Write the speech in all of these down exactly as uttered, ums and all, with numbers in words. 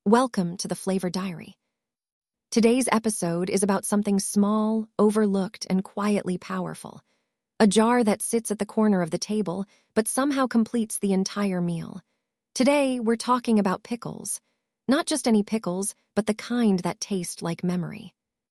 Welcome to the Flavor Diary. Today's episode is about something small, overlooked, and quietly powerful. A jar that sits at the corner of the table, but somehow completes the entire meal. Today, we're talking about pickles. Not just any pickles, but the kind that taste like memory.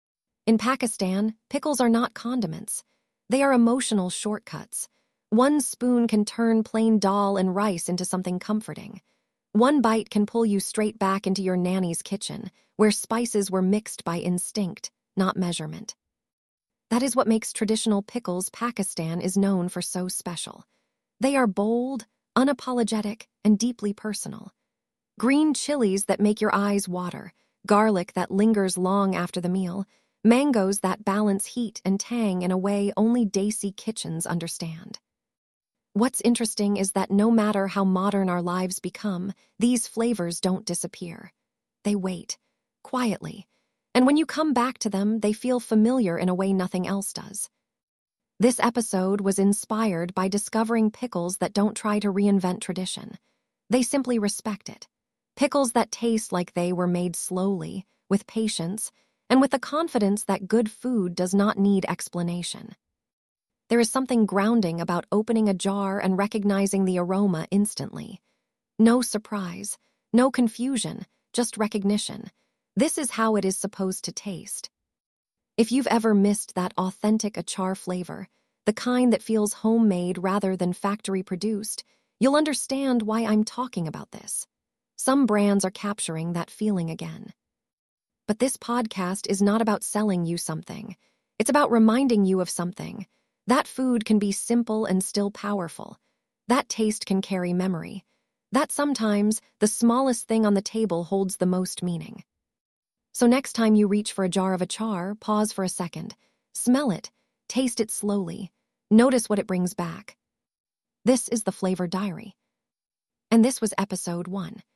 In Pakistan, pickles are not condiments. They are emotional shortcuts. One spoon can turn plain dal and rice into something comforting. One bite can pull you straight back into your nanny's kitchen, where spices were mixed by instinct, not measurement. That is what makes traditional pickles Pakistan is known for so special. They are bold, unapologetic, and deeply personal. Green chilies that make your eyes water, garlic that lingers long after the meal, mangoes that balance heat and tang in a way only Desi kitchens understand. What's interesting is that no matter how modern our lives become, these flavors don't disappear. They wait, quietly, and when you come back to them, they feel familiar in a way nothing else does. This episode was inspired by discovering pickles that don't try to reinvent tradition. They simply respect it. Pickles that taste like they were made slowly, with patience, and with the confidence that good food does not need explanation. There is something grounding about opening a jar and recognizing the aroma instantly. No surprise, no confusion, just recognition. This is how it is supposed to taste. If you've ever missed that authentic achar flavor, the kind that feels homemade rather than factory-produced, you'll understand why I'm talking about this. Some brands are capturing that feeling again. But this podcast is not about selling you something. It's about reminding you of something. That food can be simple and still powerful. That taste can carry memory. That sometimes the smallest thing on the table holds the most meaning. So next time you reach for a jar of achar, pause for a second. Smell it. Taste it slowly. Notice what it brings back. This is the Flavor Diary. And this was episode one.